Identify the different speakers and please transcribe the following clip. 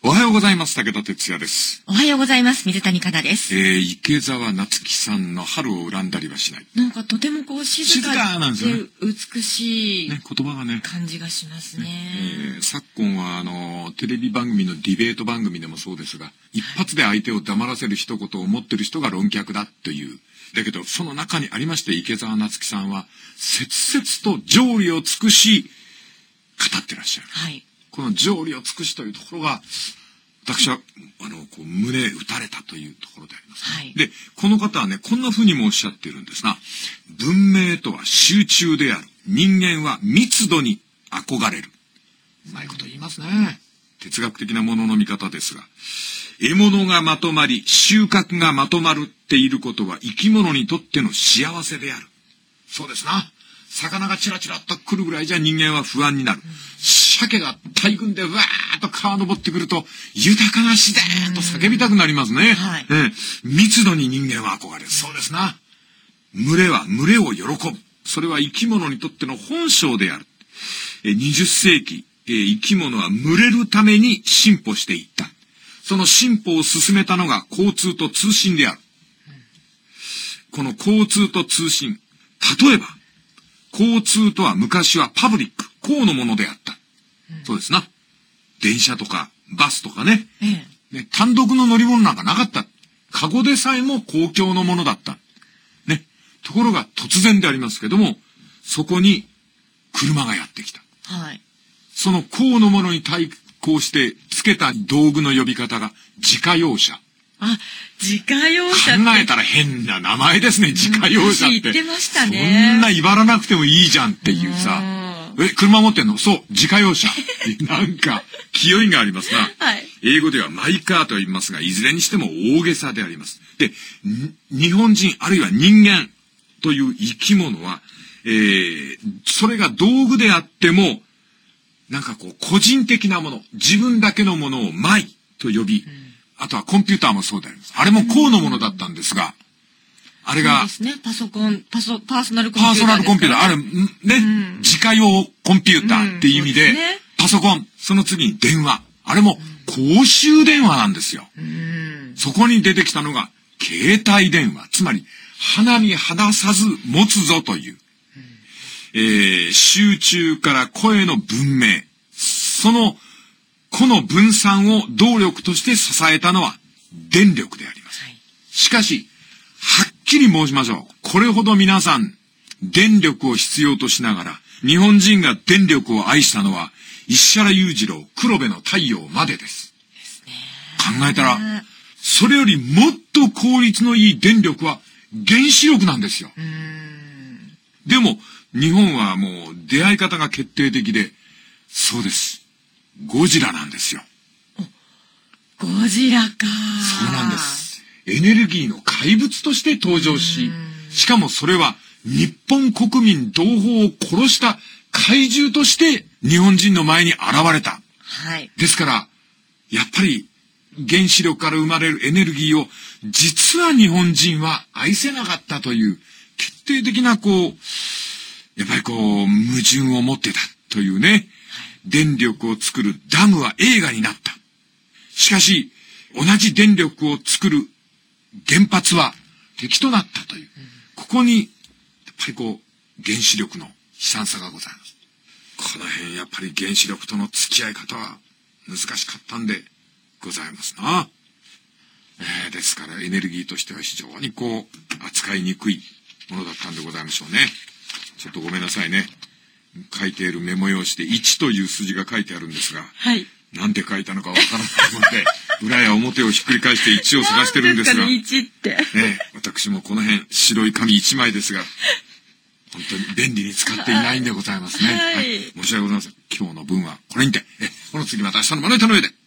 Speaker 1: おはようございます。武田哲也です。
Speaker 2: おはようございます。水谷香奈です。
Speaker 1: 池澤夏樹さんの春を恨んだりはしない。
Speaker 2: なんかとてもこう静か
Speaker 1: なんですよね。
Speaker 2: 美しい、
Speaker 1: ね、言葉がね
Speaker 2: 感じがしますね。
Speaker 1: 昨今はテレビ番組のディベート番組でもそうですが、一発で相手を黙らせる一言を持ってる人が論客だという。だけどその中にありまして、池澤夏樹さんは切々と条理を尽くし語ってらっしゃる。
Speaker 2: はい。
Speaker 1: この条理を尽くしというところが、私はこう胸打たれたというところであります、ね。はい。で、この方はね、こんな風にもおっしゃっているんですが、文明とは集中である。人間は密度に憧れる。うまいこと言いますね。哲学的なものの見方ですが、獲物がまとまり、収穫がまとまるっていることは生き物にとっての幸せである。そうですな。魚がチラチラっと来るぐらいじゃ人間は不安になる。鮭が大群でわーっと川登ってくると、豊かな自然と叫びたくなりますね。
Speaker 2: はい。
Speaker 1: 密度に人間は憧れる。そうですな。群れは群れを喜ぶ。それは生き物にとっての本性である。20世紀、生き物は群れるために進歩していった。その進歩を進めたのが交通と通信である。この交通と通信。例えば、交通とは昔はパブリック、公のものであった。そうですな。電車とかバスとかね。ね、単独の乗り物なんかなかった。カゴでさえも公共のものだった。ね。ところが突然でありますけども、そこに車がやってきた。
Speaker 2: はい。
Speaker 1: その公のものに対抗してつけた道具の呼び方が自家用車。
Speaker 2: あ、自家用車って。
Speaker 1: 考えたら変な名前ですね、自家用車って。
Speaker 2: 言ってましたね。
Speaker 1: そんな威張らなくてもいいじゃんっていうさ。車持ってんの？そう、自家用車。なんか、気負いがありますな。
Speaker 2: はい。
Speaker 1: 英語ではマイカーと言いますが、いずれにしても大げさであります。で、日本人あるいは人間という生き物は、それが道具であっても、なんかこう、個人的なもの、自分だけのものをマイと呼び、あとはコンピューターもそうであります。あれも公のものだったんですが、あれが、
Speaker 2: そうですね。パーソナルコンピューター、
Speaker 1: パーソナルコンピューター、あれ、ね、自家用コンピューターっていう意味で、パソコン、その次に電話。あれも公衆電話なんですよ。そこに出てきたのが、携帯電話。つまり、花に離さず持つぞという。集中から声の文明。この分散を動力として支えたのは電力であります。しかし、はっきり申しましょう。これほど皆さん、電力を必要としながら、日本人が電力を愛したのは、石原裕次郎、黒部の太陽までです。考えたら、それよりもっと効率のいい電力は原子力なんですよ。でも、日本はもう出会い方が決定的で、そうです。ゴジラなんですよ。
Speaker 2: ゴジラか。
Speaker 1: そうなんです。エネルギーの怪物として登場し、しかもそれは日本国民同胞を殺した怪獣として日本人の前に現れた。
Speaker 2: はい。です
Speaker 1: から、やっぱり原子力から生まれるエネルギーを実は日本人は愛せなかったという決定的なやっぱり矛盾を持ってたというね。電力を作るダムは映画になった。しかし、同じ電力を作る原発は敵となったという。ここに、やっぱり原子力の悲惨さがございます。この辺、やっぱり原子力との付き合い方は難しかったんでございますな。ですから、エネルギーとしては非常に扱いにくいものだったんでございましょうね。ちょっとごめんなさいね。書いているメモ用紙で1という数字が書いてあるんですが、
Speaker 2: はい。
Speaker 1: なんで書いたのかわからないので、裏や表をひっくり返して1を探してるんですが、
Speaker 2: なんですかね、1って。
Speaker 1: 私もこの辺、白い紙1枚ですが、本当に便利に使っていないんでございますね。
Speaker 2: はい。
Speaker 1: 申し訳ございません。今日の文はこれにて、この次また明日のまな板の上で。